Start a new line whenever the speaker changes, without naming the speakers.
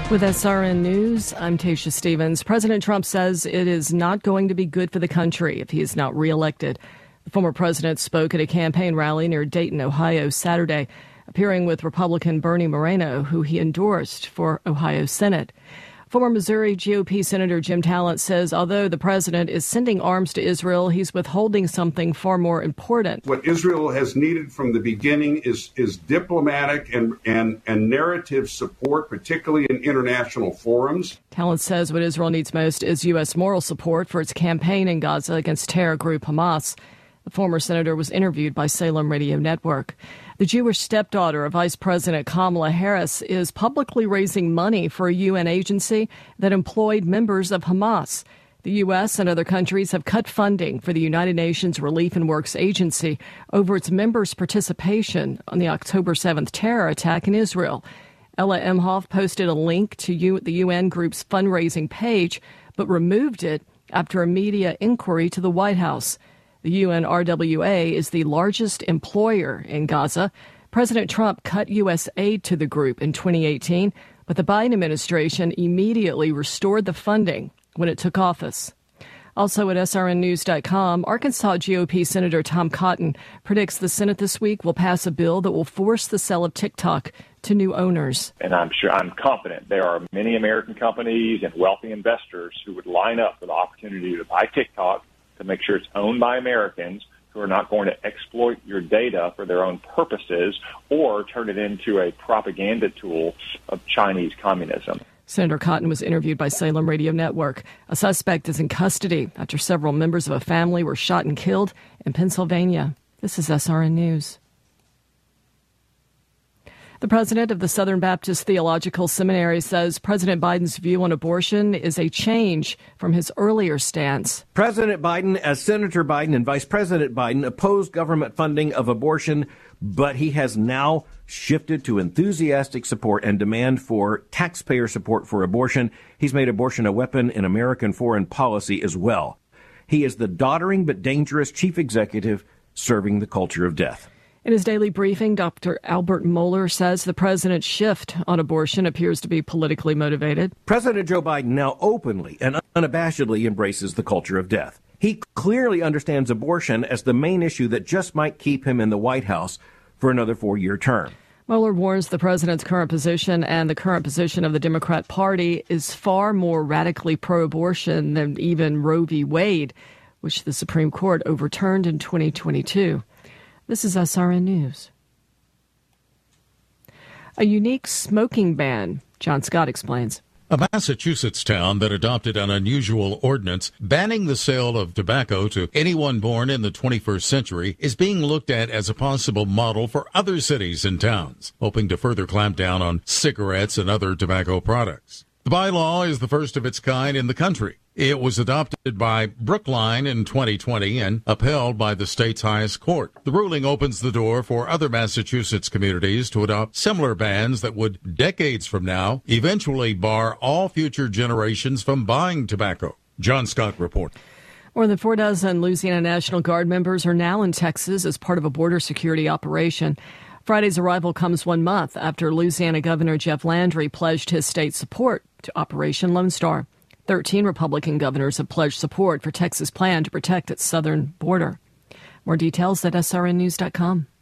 With SRN News, I'm Tasha Stevens. President Trump says it is not going to be good for the country if he is not reelected. The former president spoke at a campaign rally near Dayton, Ohio, Saturday, appearing with Republican Bernie Moreno, who he endorsed for Ohio Senate. Former Missouri GOP Senator Jim Talent says although the president is sending arms to Israel, he's withholding something far more important.
What Israel has needed from the beginning is diplomatic and narrative support, particularly in international forums.
Talent says what Israel needs most is U.S. moral support for its campaign in Gaza against terror group Hamas. The former senator was interviewed by Salem Radio Network. The Jewish stepdaughter of Vice President Kamala Harris is publicly raising money for a UN agency that employed members of Hamas. The U.S. and other countries have cut funding for the United Nations Relief and Works Agency over its members' participation on the October 7th terror attack in Israel. Ella Emhoff posted a link to the UN group's fundraising page, but removed it after a media inquiry to the White House. The UNRWA is the largest employer in Gaza. President Trump cut U.S. aid to the group in 2018, but the Biden administration immediately restored the funding when it took office. Also at srnnews.com, Arkansas GOP Senator Tom Cotton predicts the Senate this week will pass a bill that will force the sale of TikTok to new owners.
And I'm confident there are many American companies and wealthy investors who would line up for the opportunity to buy TikTok to make sure it's owned by Americans who are not going to exploit your data for their own purposes or turn it into a propaganda tool of Chinese communism.
Senator Cotton was interviewed by Salem Radio Network. A suspect is in custody after several members of a family were shot and killed in Pennsylvania. This is SRN News. The president of the Southern Baptist Theological Seminary says President Biden's view on abortion is a change from his earlier stance.
President Biden, as Senator Biden and Vice President Biden, opposed government funding of abortion, but he has now shifted to enthusiastic support and demand for taxpayer support for abortion. He's made abortion a weapon in American foreign policy as well. He is the doddering but dangerous chief executive serving the culture of death.
In his daily briefing, Dr. Albert Mohler says the president's shift on abortion appears to be politically motivated.
President Joe Biden now openly and unabashedly embraces the culture of death. He clearly understands abortion as the main issue that just might keep him in the White House for another 4-year term.
Mohler warns the president's current position and the current position of the Democrat Party is far more radically pro-abortion than even Roe v. Wade, which the Supreme Court overturned in 2022. This is SRN News. A unique smoking ban, John Scott explains.
A Massachusetts town that adopted an unusual ordinance banning the sale of tobacco to anyone born in the 21st century is being looked at as a possible model for other cities and towns, hoping to further clamp down on cigarettes and other tobacco products. The bylaw is the first of its kind in the country. It was adopted by Brookline in 2020 and upheld by the state's highest court. The ruling opens the door for other Massachusetts communities to adopt similar bans that would, decades from now, eventually bar all future generations from buying tobacco. John Scott reports.
More than 4 dozen Louisiana National Guard members are now in Texas as part of a border security operation. Friday's arrival comes 1 month after Louisiana Governor Jeff Landry pledged his state's support to Operation Lone Star. 13 Republican governors have pledged support for Texas' plan to protect its southern border. More details at srnnews.com.